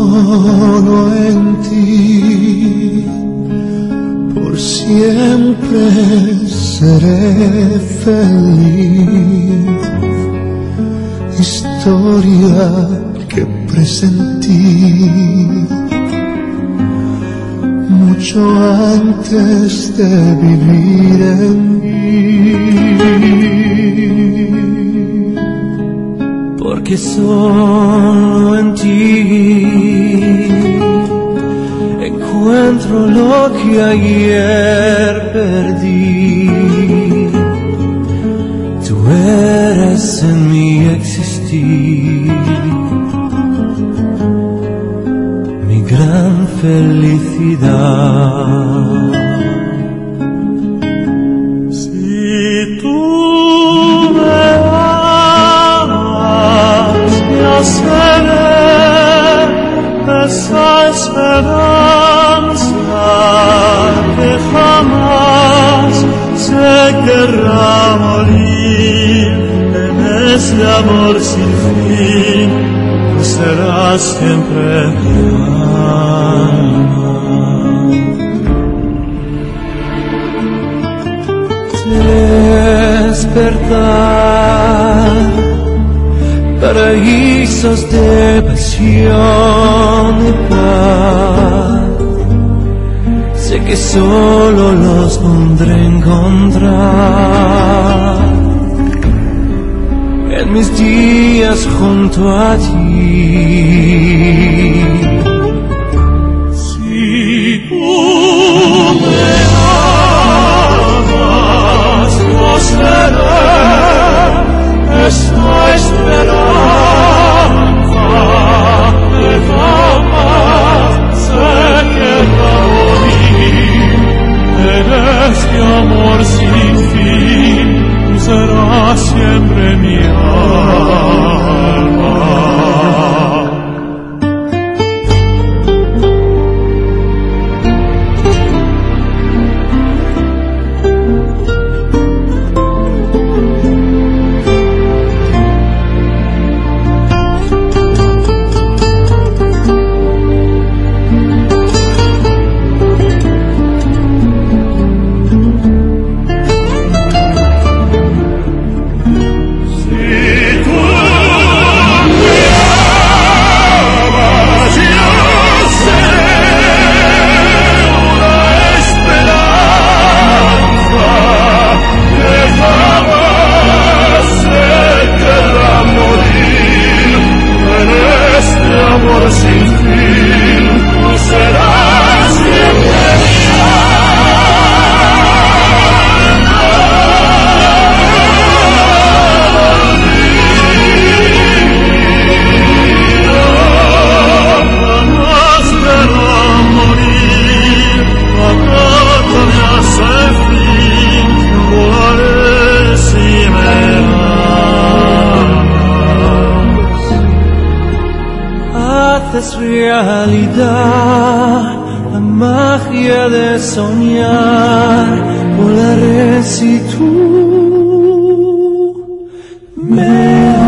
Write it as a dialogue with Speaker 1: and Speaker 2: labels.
Speaker 1: solo en ti, por siempre seré feliz. Historia que presentí mucho antes de vivir en mí, porque solo en ti encuentro lo que ayer perdí. Tú eres en mi existir, mi gran felicidad. Si tú me amas, me seré esa esperanza que jamás se querrá morir. En ese amor sin fin, tú serás siempre mi alma. Despertar, paraísos de pasión y paz, sé que solo los podré encontrar en mis días junto a ti. Si tú me amas, no seré esta esperanza que jamás se querrá morir. En este amor sin fin, tú serás siempre mi alma. Es realidad la magia de soñar. Volaré si tú me